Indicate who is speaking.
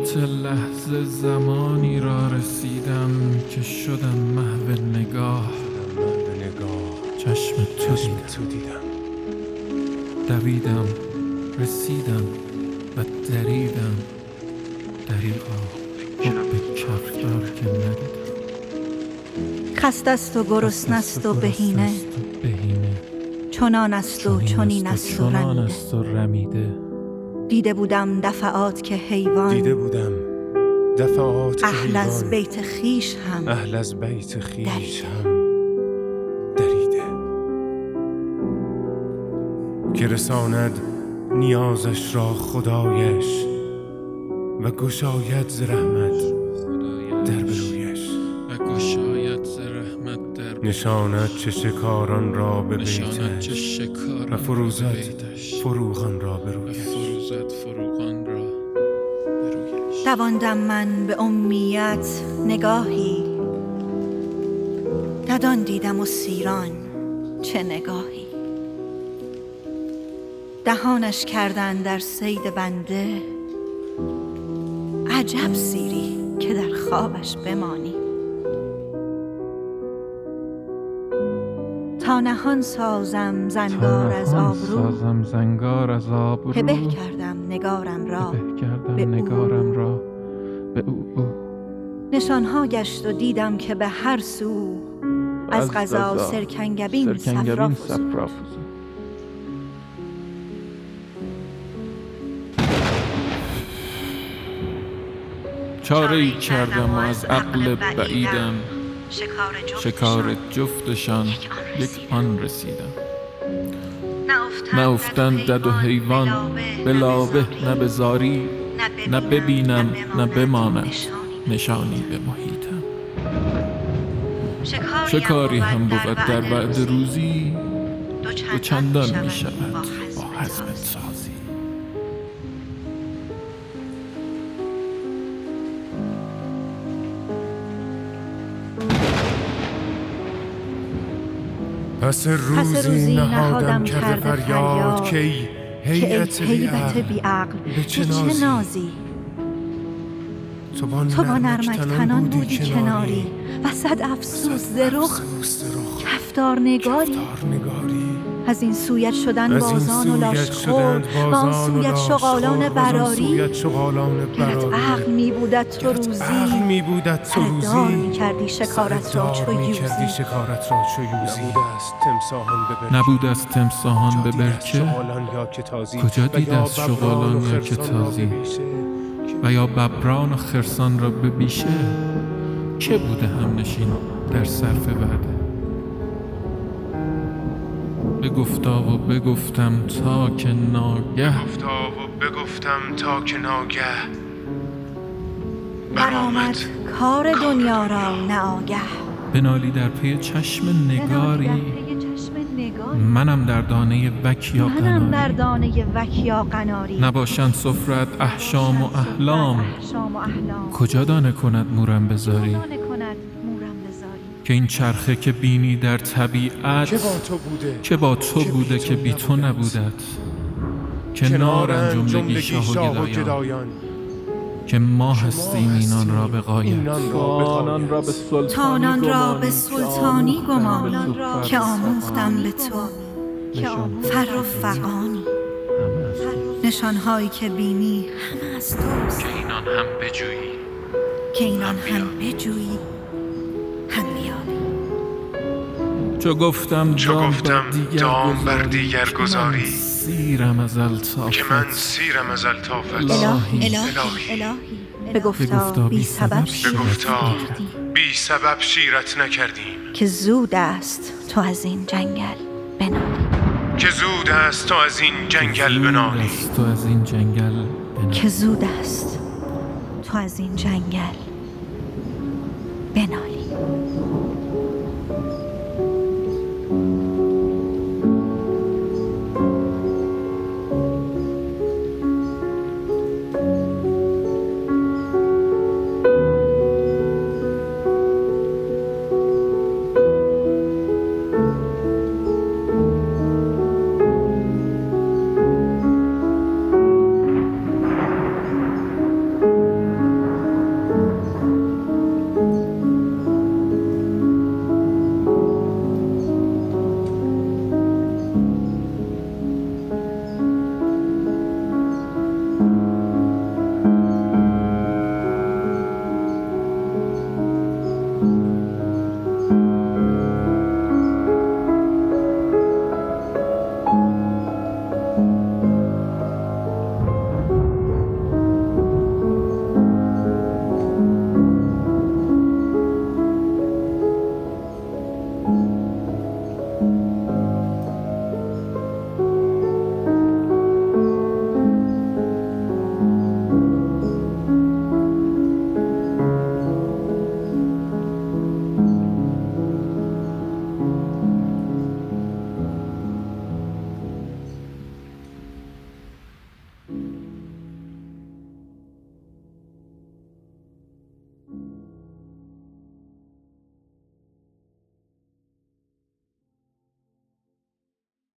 Speaker 1: نهایت لحظه زمانی را رسیدم که شدم محو نگاه. چشم تو دیدم. دویدم، رسیدم و دریدم. دریغا حب کفدار که ندیدم.
Speaker 2: خسته است و گرسنه است و بهینه، چنان است و چنین است و رمیده. دیده بودم دفعات که حیوان، اهل از بیت خویش هم
Speaker 3: دریده. که رساند نیازش را خدایش و گشاید ز رحمت در برویش. نشاند چه شکاران را به بیتش و فروزد فروغان را به رویش.
Speaker 2: دواندم من به امیت نگاهی، ددان دیدم و سیران چه نگاهی. دهانش کردن در صید بنده، عجب سیری که در خوابش بمانی. تا نهان سازم زنگار از آبرو، هبه کردم نگارم را به او. نشانها گشت و دیدم که به هر سو از قضا سرکنگبین صفرا فزود.
Speaker 1: چاره‌ای کردم و از عقل بعیدم، شکار جفتشان یک آن رسیدم. نه افتند دد و حیوان به لابه نه به زاری، نه ببینم نه بماند نشانی به محیطم. شکاری هم بود در وعد روزی، دو چندان می شود با حزم سازی.
Speaker 3: پس روزی نهادم کرده فریاد که ای هیئت بی عقل به چه نازی. تو با نرمک تنان بودی کناری، و صد افسوس ز رخ کفدار نگاری. از این سویت شدن بازان و لاشخور، و آن سویت شغالان براری. گرت عقل می بودت تو روزی، دار می کردی شکارت را چو یوزی.
Speaker 1: نبود از تمساهان به برکه، کجا دید از شغالان یا که تازی. و یا ببران و خرسان را به بیشه، که بوده هم نشین در صرف وعده. بگفتا و بگفتم تا که ناگه
Speaker 2: برآمد کار دنیا را ناگه.
Speaker 1: بنالی در پی چشم نگاری، منم در دانه وک یا قناری. نباشند سفرت احشام و احلام، کجا دانه کند مورم بزاری. که این چرخه که بینی در طبیعت، که با تو بوده که بی تو نبودت. که نارن جملگی شاه و گدایان، که ما هستیم اینان را به غایت.
Speaker 2: تانان را به سلطانی گمان، که آموختم به تو فر و فغانی. نشانهایی که بینی همه از توست،
Speaker 1: که اینان هم بجویی
Speaker 2: هم بیابی.
Speaker 1: چو گفتم
Speaker 3: دام بر دیگر گذاری،
Speaker 1: که من سیرم از الطافت.
Speaker 2: الهی بگفتا بی سبب
Speaker 3: شیرت نکردیم.
Speaker 2: که زود است تو از این جنگل بنالی.